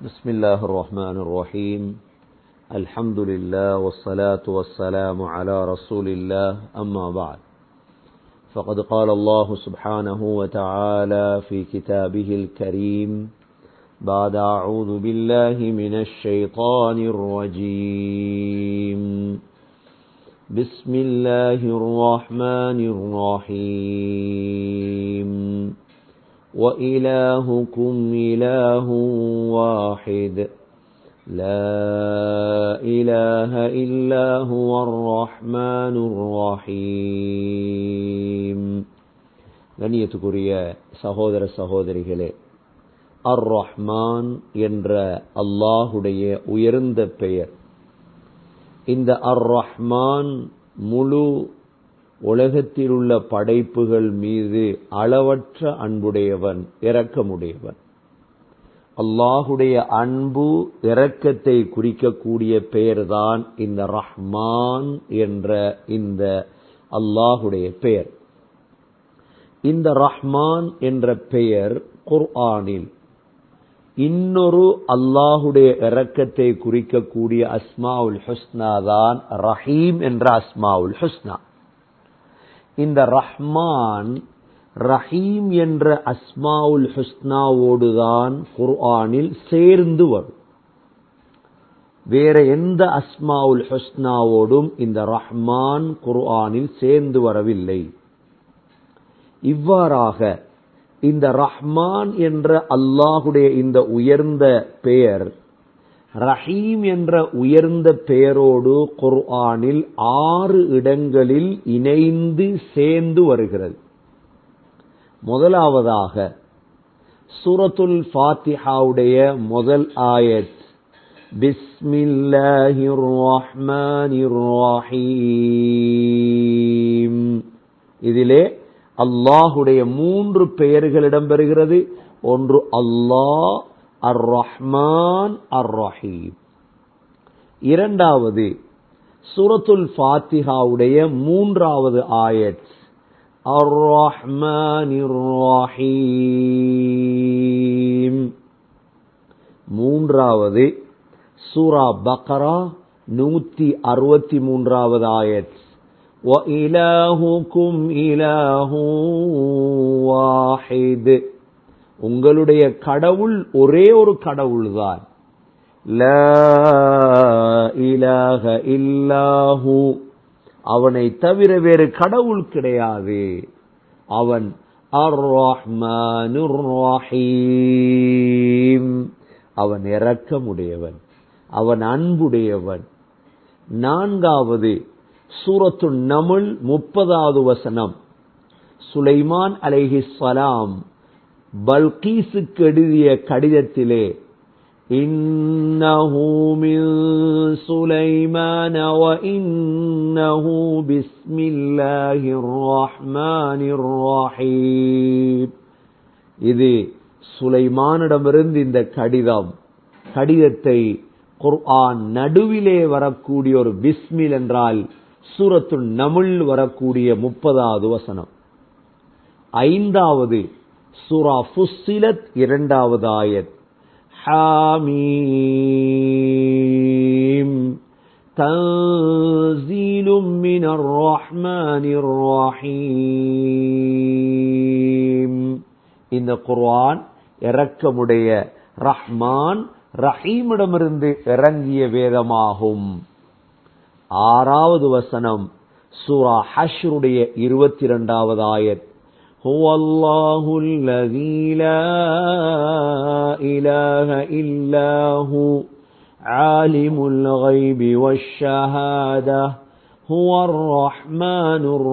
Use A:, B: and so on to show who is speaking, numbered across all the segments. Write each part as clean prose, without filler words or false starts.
A: بسم الله الرحمن الرحيم. الحمد لله والصلاة والسلام على رسول الله. أما بعد، فقد قال الله سبحانه وتعالى في كتابه الكريم بعد أعوذ بالله من الشيطان الرجيم. بسم الله الرحمن الرحيم. وإلهكم إله واحد لا إله إلا هو الرحمن الرحيم. கண்ணியத்துக்குரிய சகோதர சகோதரிகளே, அர் ரஹ்மான் என்ற அல்லாஹுடைய உயர்ந்த பெயர். இந்த அர் ரஹ்மான் முழு உலகத்தில் உள்ள படைப்புகள் மீது அளவற்ற அன்புடையவன், இரக்கமுடையவன். அல்லாஹுடைய அன்பு இரக்கத்தை குறிக்கக்கூடிய பெயர்தான் இந்த ரஹ்மான் என்ற இந்த அல்லாஹுடைய பெயர். இந்த ரஹ்மான் என்ற பெயர் குர்ஆனில் இன்னொரு அல்லாஹுடைய இரக்கத்தை குறிக்கக்கூடிய அஸ்மாவுல் ஹுஸ்னா தான் ரஹீம் என்ற அஸ்மாவுல் ஹுஸ்னா. இந்த ரஹ்மான் ரஹீம் என்ற அஸ்மாவுல் ஹுஸ்னாவோடுதான் குர்ஆனில் சேர்ந்து வரும். வேற எந்த அஸ்மாவுல் ஹுஸ்னாவோடும் இந்த ரஹ்மான் குர்ஆனில் சேர்ந்து வரவில்லை. இவ்வாறாக இந்த ரஹ்மான் என்ற அல்லாஹுடைய இந்த உயர்ந்த பெயர் ரஹீம் என்ற உயர்ந்த பெயரோடு குர்ஆனில் 6 இடங்களில் இணைந்து சேர்ந்து வருகிறது. முதலாவதாக சூரத்துல் ஃபாத்திஹாவுடைய முதல் ஆயத், பிஸ்மில்லாஹிர் ரஹ்மானிர் ரஹீம். இதிலே அல்லாஹுடைய 3 பெயர்கள் இடம்பெறுகிறது. ஒன்று அல்லாஹ், அர் ரஹ்மான், அர் ரஹீம். இரண்டாவது சூரத்துல் ஃபாத்திஹாவுடைய 3வது ஆயத், அர் ரஹ்மானிர் ரஹீம். மூன்றாவது சூரா பக்ரா 163வது ஆயத், وَإِلَٰهُكُمْ إِلَٰهٌ وَاحِدٌ. உங்களுடைய கடவுள் ஒரே ஒரு கடவுள்தான். லா இலாஹ இல்லாஹு, அவனை தவிர வேறு கடவுள் கிடையாது. அவன் அர் ரஹ்மானுர் ரஹீம், அவன் இரக்கமுடையவன், அவன் அன்புடையவன். நான்காவது சூரத்துன் நம்ல் 30வது வசனம், சுலைமான் அலைஹிஸ்ஸலாம் பல்கீஸுக்கு எழுதிய கடிதத்திலே, இன்னஹு மின் சுலைமான வ இன்னஹு பிஸ்மில்லாஹிர் ரஹ்மானிர் ரஹீம். இது சுலைமானிடமிருந்து இந்த கடிதத்தை குர்ஆன் நடுவிலே வரக்கூடிய ஒரு பிஸ்மில் என்றால் சூரத்துன் நம்ல் வரக்கூடிய 30வது வசனம். ஐந்தாவது சூரா ஃபுஸ்ஸிலத் 2வது ஆயத், ஹாமீம் தன்ஸீலும் மினர் ரஹ்மானிர் ரஹீம். இந்த குர்ஆன் இரக்கமுடைய ரஹ்மான் ரஹீமிடமிருந்து இறங்கிய வேதமாகும். 6வது வசனம் சூரா ஹஷ்ருடைய 22வது ஆயத், ஹுவல்லாஹு அல்லஸீ லா இலாஹ இல்லாஹு ஆலிமுல் கைபி வஷ்ஷஹாதா ஹுவர் ரஹ்மானுர்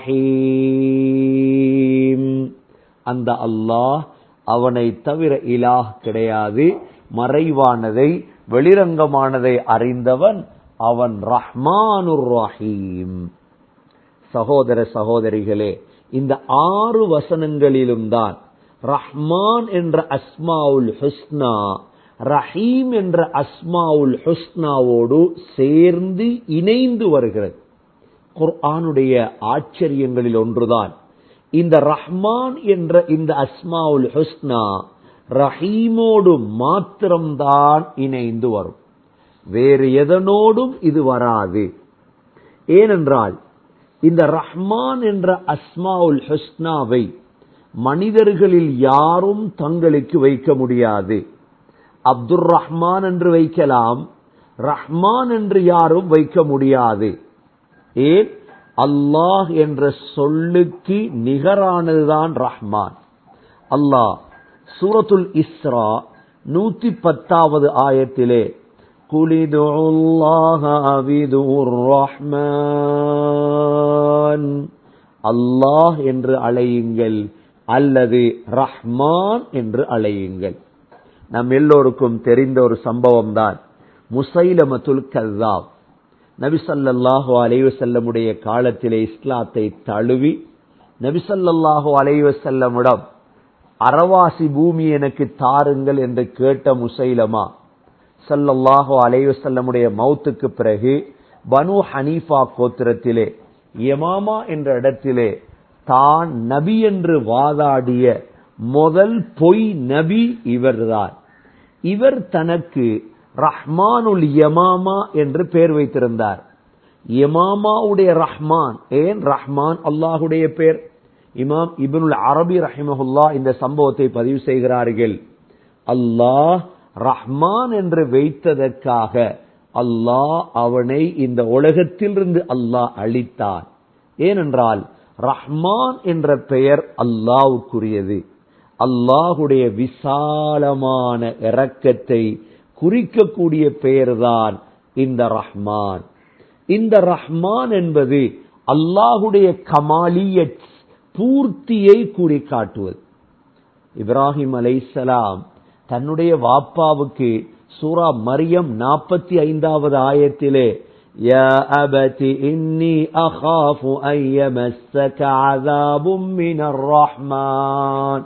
A: ரஹீம். அந்த அல்லாஹ், அவனை தவிர இலாஹ் கிடையாது, மறைவானதை வெளிரங்கமானதை அறிந்தவன், அவன் ரஹ்மானுர் ரஹீம். சகோதர சகோதரிகளே, இந்த 6 வசனங்களிலும் தான் ரஹ்மான் என்ற அஸ்மாவுல் ஹுஸ்னா ரஹீம் என்ற அஸ்மாவுல் ஹுஸ்னாவோடு சேர்ந்து இணைந்து வருகிறது. குர்ஆனுடைய ஆச்சரியங்களில் ஒன்றுதான் இந்த ரஹ்மான் என்ற இந்த அஸ்மாவுல் ஹுஸ்னா ரஹீமோடு மாத்திரம்தான் இணைந்து வரும், வேறு எதனோடும் இது வராது. ஏனென்றால் இந்த ரஹ்மான் என்ற அஸ்மாஉல் ஹுஸ்னாவை மனிதர்களில் யாரும் தங்களுக்கு வைக்க முடியாது. அப்துர் ரஹ்மான் என்று வைக்கலாம், ரஹ்மான் என்று யாரும் வைக்க முடியாது. ஏன்? அல்லாஹ் என்ற சொல்லுக்கு நிகரானதுதான் ரஹ்மான். அல்லாஹ் சூரத்துல் இஸ்ரா 110வது ஆயத்திலே குலிதுல்லாஹ அவிதுர் ரஹ்மான், அல்லாஹ் என்று அழையுங்கள் அல்லது ரஹ்மான் என்று அழையுங்கள். நம் எல்லோருக்கும் தெரிந்த ஒரு சம்பவம் தான் முசைலமத்துல் கஸ்ஸாப். நபி ஸல்லல்லாஹு அலைஹி வஸல்லமுடைய காலத்திலே இஸ்லாத்தை தழுவி நபி ஸல்லல்லாஹு அலைஹி வஸல்லமிடம் அரவாசி பூமி எனக்கு தாருங்கள் என்று கேட்ட முசைலமா ஸல்லல்லாஹு அலைஹி வஸல்லமுடைய மௌத்துக்கு பிறகு பனு ஹனீஃபா கோத்திரத்திலே யமாமா என்ற இடத்திலே தான் நபி என்று வாதாடிய முதல் பொய் நபி இவர்தான். இவர் தனக்கு ரஹ்மானுல் யமாமா என்று பெயர் வைத்திருந்தார். யமாமாவுடைய ரஹ்மான், ஏன் ரஹ்மான் அல்லாஹுடைய பெயர். இமாம் இப்னுல் அரபி ரஹிமஹுல்லாஹ் இந்த சம்பவத்தை பதிவு செய்கிறார்கள். அல்லாஹ் ரஹ்மான் என்று வைத்ததற்காக அல்லாஹ் அவனை இந்த உலகத்திலிருந்து அல்லாஹ் அழித்தான். ஏனென்றால் ரஹ்மான் என்ற பெயர் அல்லாஹ்வுக்குரியது. அல்லாஹுடைய விசாலமான இரக்கத்தை குறிக்கக்கூடிய பெயர்தான் இந்த ரஹ்மான். இந்த ரஹ்மான் என்பது அல்லாஹுடைய கமாலியத், பூர்த்தியை கூறி காட்டுவது. இப்ராஹிம் அலைஹிஸ்ஸலாம் தன்னுடைய வாப்பாவுக்கு சூரா மரியம் 45வது ஆயத்திலே யா அபதி இன்னி அகாஃபு அன் யமஸ்ஸக அஸாபும் மினர் ரஹ்மான்,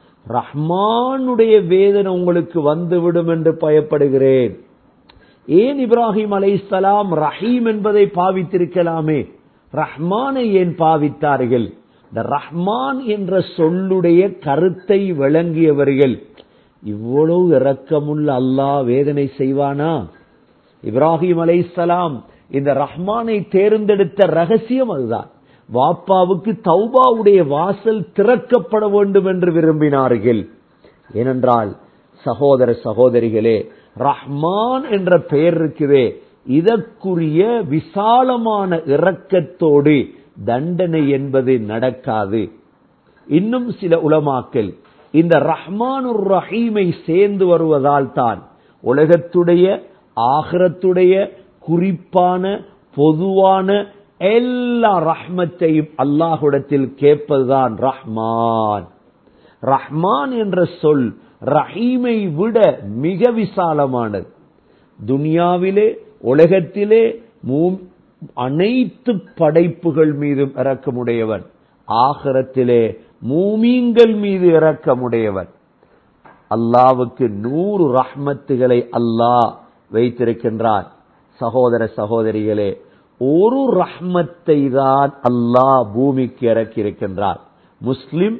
A: ரஹ்மானுடைய வேதனை உங்களுக்கு வந்துவிடும் என்று பயப்படுகிறேன். ஏன் இப்ராஹிம் அலைஹிஸ்ஸலாம் ரஹீம் என்பதை பாவித்திருக்கலாமே, ரஹ்மானை ஏன் பாவித்தார்கள்? இந்த ரஹ்மான் என்ற சொல்லுடைய கருத்தை விளங்கியவர்கள் இவ்வளவு இரக்கமுள்ள அல்லாஹ் வேதனை செய்வானா? இப்ராஹிம் அலைஹிஸ்ஸலாம் இந்த ரஹ்மானை தேர்ந்தெடுத்த ரகசியம் அதுதான். வாப்பாவுக்கு தௌபாவுடைய வாசல் திறக்கப்பட வேண்டும் என்று விரும்பினார்கள். ஏனென்றால் சகோதர சகோதரிகளே, ரஹ்மான் என்ற பெயர் இருக்குதே, இதற்குரிய விசாலமான இரக்கத்தோடு தண்டனை என்பது நடக்காது. இன்னும் சில உலமாக்கள் இந்த ரஹ்மானுர் ரஹீமை சேர்ந்து வருவதால் தான் உலகத்துடைய ஆகிரத்துடைய குறிப்பான பொதுவான எல்லா ரஹ்மத்தையும் அல்லாஹ்விடத்தில் கேட்பதுதான் ரஹ்மான். ரஹ்மான் என்ற சொல் ரஹீமை விட மிக விசாலமானது. துனியாவிலே உலகத்திலே அனைத்து படைப்புகள் மீதும் இரக்கமுடையவன், ஆகிரத்திலே மூமீன்கள் மீது இரக்கமுடையவன். அல்லாஹ்வுக்கு 100 ரஹ்மத்துகளை அல்லாஹ் வைத்திருக்கின்றான். சகோதர சகோதரிகளே, ஒரு ரஹ்மத்தை தான் அல்லாஹ் பூமிக்கு இறக்கியிருக்கின்றார். முஸ்லிம்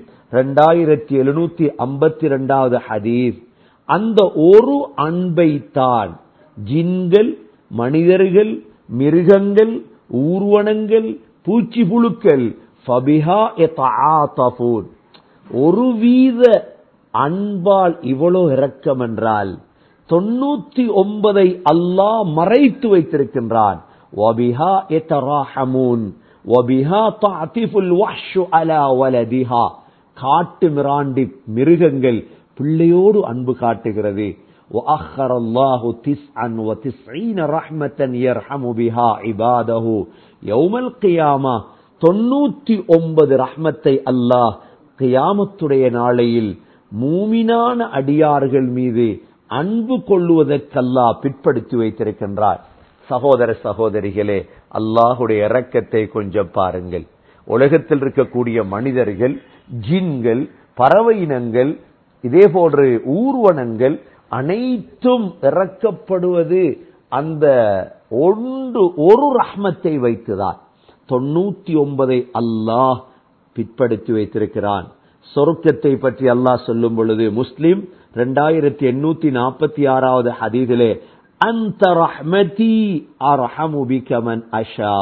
A: 2752வது ஹதீஸ். அந்த ஒரு அன்பை தான் ஜின்கள், மனிதர்கள், மிருகங்கள், ஊர்வனங்கள், பூச்சி புழுக்கள் ஃபபிஹா யதஆதஃபூன், ஒரு வீத அன்பால் இவ்வளோ இரக்கம் என்றால் 99 அல்லாஹ் மறைத்து வைத்திருக்கின்றான். வபிஹா யதராஹமூன் வபிஹா தஅதிஃபுல் வஹ்ஷு அலா வலதிஹா, காட்டு மிராண்டி மிருகங்கள் பிள்ளையோடு அன்பு காட்டுகிறது. وأخر الله 99 رحمة يرحم بها عباده يوم القيامة. 99 ரஹ்மத்தை அல்லாஹ் கியாமத்துடைய நாளையில் மூமினான அடியார்கள் மீது அன்பு கொள்ளுவதற்கல்லாஹ் பிற்படுத்தி வைத்திருக்கின்றார். சகோதர சகோதரிகளே, அல்லாஹுடைய இரக்கத்தை கொஞ்சம் பாருங்கள். உலகத்தில் இருக்கக்கூடிய மனிதர்கள், ஜின்கள், பறவை இனங்கள், இதே போன்று ஊர்வனங்கள் அனைத்தும் இறக்கப்படுவது அந்த ஒரு ரஹ்மத்தை வைத்துதான். 99 அல்லாஹ் பிற்படுத்தி வைத்திருக்கிறான். சொர்க்கத்தை பற்றி அல்லாஹ் சொல்லும் பொழுது முஸ்லிம் 2846வது ஹதீஸிலே அன்த ரஹ்மதி அர்ஹமு பிக மன் அஷா,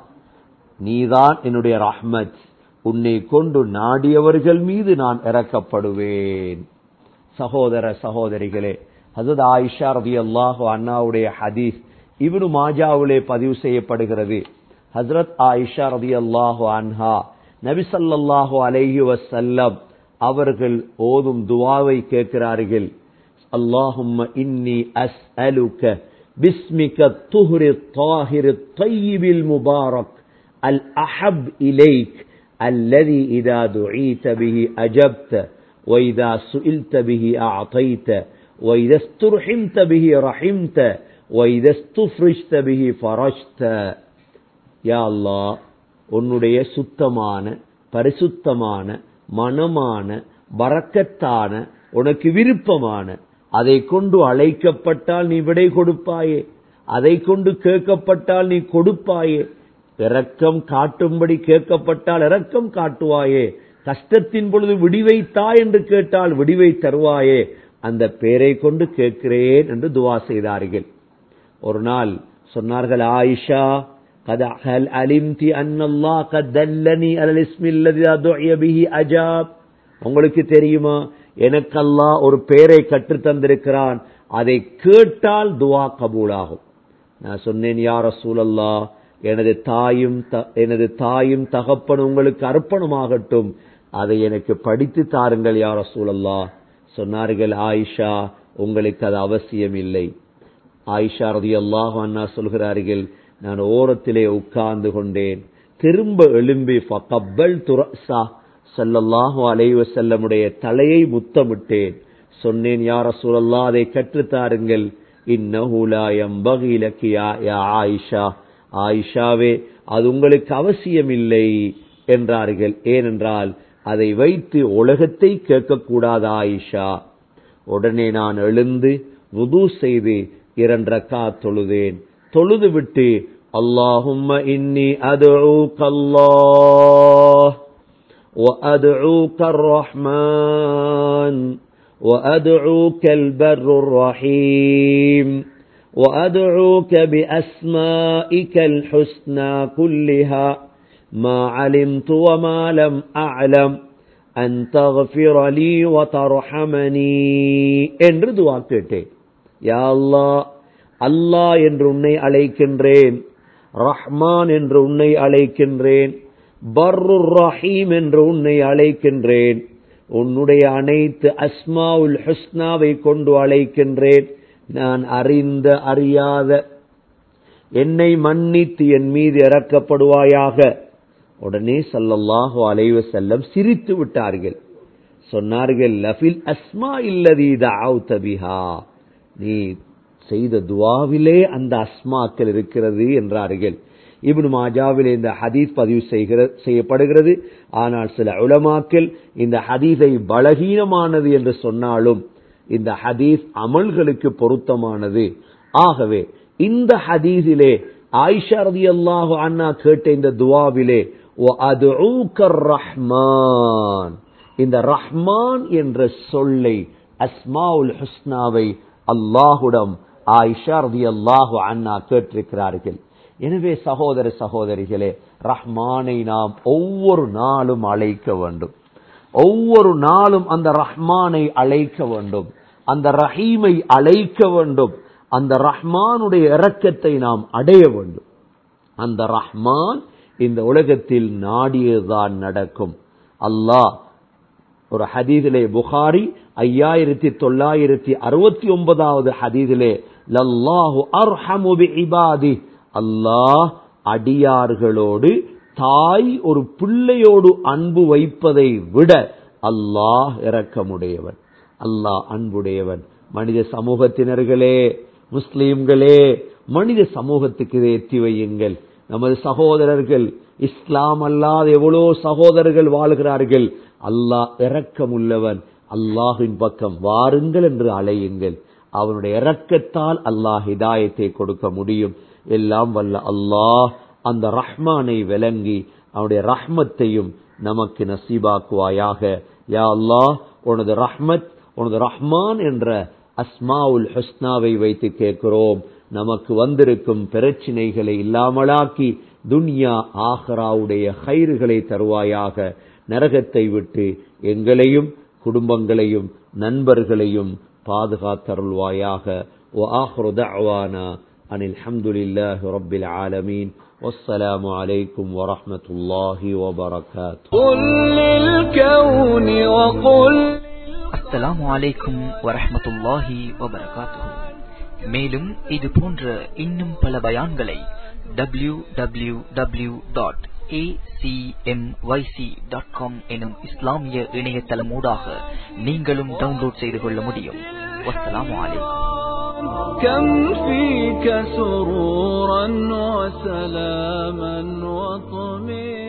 A: நீதான் என்னுடைய ரஹ்மத், உன்னை கொண்டு நாடியவர்கள் மீது நான் இரக்கப்படுவேன். சகோதர சகோதரிகளே, ஹஜ்ரத் ஆயிஷா ரலியல்லாஹு அன்ஹாவுடைய ஹதீஸ் இப்னு மாஜாவிலே பதிவு செய்யப்படுகிறது. ஹஜ்ரத் ஆயிஷா ரலியல்லாஹு அன்ஹா நபி ஸல்லல்லாஹு அலைஹி வஸல்லம் அவர்கள் ஓதும் துஆவை கேட்கிறார்கள். அல்லாஹும்ம இன்னி அஸ்அலுக பிஸ்மிக துஹ்ரி தாஹிரி தய்யிபில் முபாரக் அல் அஹப் இலைக் அல்லதி இதா துஈத பிஹி அஜப்த وإذا سئلت به أعطيت وإذا استرحمت به رحمت وإذا استفرجت به فرجت. யா அல்லாஹ், உன்னுடைய சுத்தமான பரிசுத்தமான மனமான பரக்கத்தான உனக்கு விருப்பமான அதை கொண்டு அழைக்கப்பட்டால் நீ விடை கொடுப்பாயே, அதை கொண்டு கேட்கப்பட்டால் நீ கொடுப்பாயே, இரக்கம் காட்டும்படி கேட்கப்பட்டால் இரக்கம் காட்டுவாயே, கஷ்டத்தின் பொழுது விடிவை தா என்று கேட்டால் விடிவை தருவாயே, அந்த பேரை கொண்டு கேட்கிறேன் என்று துவா செய்தார்கள். ஒரு நாள் சொன்னார்கள், ஆயிஷா قد هل علمت ان الله قد دلني على الاسم الذي دعي به اجاب, உங்களுக்கு தெரியுமா எனக்கு அல்லாஹ் ஒரு பெயரை கற்று தந்திருக்கிறான், அதை கேட்டால் துஆ கபூலாகும். நான் சொன்னேன், யா ரசூலல்லாஹ், எனது தாயும் தகப்பனும் உங்களுக்கு அர்ப்பணமாகட்டும், அதை எனக்கு படித்து தாருங்கள் யா ரசூலல்லாஹ். சொன்னார்கள், ஆயிஷா உங்களுக்கு அது அவசியம் இல்லை. ஆயிஷா ரலியல்லாஹு அன்ஹா சொல்கிறார்கள், நான் ஓரத்திலே உட்கார்ந்து கொண்டேன், திரும்ப எழும்பி ஃபகப்பல்து ரஸா ஸல்லல்லாஹு அலைஹி வஸல்லமுடைய தலையை முத்தமிட்டேன். சொன்னேன், யா ரசூலல்லாஹ் அதை கற்றுத்தாருங்கள். இன்னஹு லா யம்பகி லகி யா ஆயிஷா, ஆயிஷாவே அது உங்களுக்கு அவசியம் இல்லை என்றார்கள். ஏனென்றால் அதை வைத்து உலகத்தை கேட்கக்கூடாது ஆயிஷா. உடனே நான் எழுந்து வுது செய்து 2 ரக்காத் தொழுதேன். தொழுது விட்டு அல்லாஹும்ம இன்னி அதுஊக அல்லாஹ் وأدعوك الرحمن وأدعوك البر الرحيم وأدعوك بأسمائك الحسنى كلها ما علمت وما لم أعلم أن تغفر لي وترحمني என்று துஆ கேட்டேன். யா அல்லாஹ், அல்லாஹ் என்று உன்னை அழைக்கின்றேன், ரஹ்மான் என்று உன்னை அழைக்கின்றேன், பர்ருர் ரஹீம் என்று உன்னை அழைக்கின்றேன், உன்னுடைய அனைத்து அஸ்மாவுல் ஹுஸ்னாவை கொண்டு அழைக்கின்றேன். நான் அறிந்த அறியாத என்னை மன்னித்து என் மீது இரக்கப்படுவாயாக. உடனே ஸல்லல்லாஹு அலைஹி வஸல்லம் சிரித்து விட்டார்கள். சொன்னார்கள், லஃபில் அஸ்மா இல்லதி தஅவுத பிஹா, நீ செய்த துஆவிலே அந்த அஸ்மாக்கள் இருக்கிறது என்றார்கள். இப்னு மாஜாவிலே இந்த ஹதீஸ் பதிவு செய்யப்படுகிறது. ஆனால் சில உலமாக்கள் இந்த ஹதீஸை பலகீனமானது என்று சொன்னாலும் இந்த ஹதீஸ் அமல்களுக்கு பொருத்தமானது. ஆகவே இந்த ஹதீஸிலே ஆயிஷா ரலியல்லாஹு அன்ஹா கேட்ட இந்த துஆவிலே வஅதுஊக ரஹ்மான், இந்த ரஹ்மான் என்ற சொல்லை அஸ்மாவுல் ஹுஸ்னாவை அல்லாஹ்விடம் ஆயிஷா ரலியல்லாஹு அன்ஹா கேட்டிருக்கிறார்கள். எனவே சகோதர சகோதரிகளே, ரஹ்மானை நாம் ஒவ்வொரு நாளும் அழைக்க வேண்டும். ஒவ்வொரு நாளும் அந்த ரஹ்மானை அழைக்க வேண்டும், அந்த ரஹீமை அழைக்க வேண்டும், அந்த ரஹ்மானுடைய இரக்கத்தை நாம் அடைய வேண்டும். அந்த ரஹ்மான் இந்த உலகத்தில் நாடியதுதான் நடக்கும். அல்லாஹ் ஒரு ஹதீஸிலே, புகாரி 5969வது ஹதீஸிலே, லல்லாஹு அர்ஹமு பிஇபாதி, அல்லாஹ் அடியார்களோடு தாய் ஒரு பிள்ளையோடு அன்பு வைப்பதை விட அல்லாஹ் இரக்கமுடையவன், அல்லாஹ் அன்புடையவன். மனித சமூகத்தினர்களே, முஸ்லிம்களே, மனித சமூகத்துக்கு இதை எத்தி வையுங்கள். நமது சகோதரர்கள், இஸ்லாம் அல்லாத எவ்வளோ சகோதரர்கள் வாழ்கிறார்கள். அல்லாஹ் இரக்கமுள்ளவன், அல்லாஹின் பக்கம் வாருங்கள் என்று அழையுங்கள். அவனுடைய இரக்கத்தால் அல்லாஹ் ஹிதாயத்தை கொடுக்க முடியும். எல்லாம் வல்ல அல்லாஹ் அந்த ரஹ்மானை விளங்கி அவனுடைய ரஹ்மத்தையும் நமக்கு நசீபாக்குவாயாக. யா அல்லாஹ், உனது ரஹ்மத், உனது ரஹ்மான் என்ற அஸ்மாவுல் ஹுஸ்னாவை வைத்து கேட்கிறோம். நமக்கு வந்திருக்கும் பிரச்சினைகளை இல்லாமலாக்கி துன்யா ஆஹிராவுடைய கைர்களை தருவாயாக. நரகத்தை விட்டு எங்களையும் குடும்பங்களையும் நண்பர்களையும் பாதுகாத்தருள்வாயாக. وآخر دعوانا أن الحمد لله رب العالمين والسلام عليكم ورحمة الله وبركاته. قل للكون وقل.
B: அஸ்ஸலாமு அலைக்கும் வரஹ்மத்துல்லாஹி வபரகாத்துஹு. மேலும் இது போன்ற இன்னும் பல பயான்களை www.acmyc.com எனும் இஸ்லாமிய இணையதளமூடாக நீங்களும் டவுன்லோட் செய்து கொள்ள முடியும். வஸ்ஸலாமு அலைக்கும்.
C: كم فيك سرورا وسلاما وطمئنانا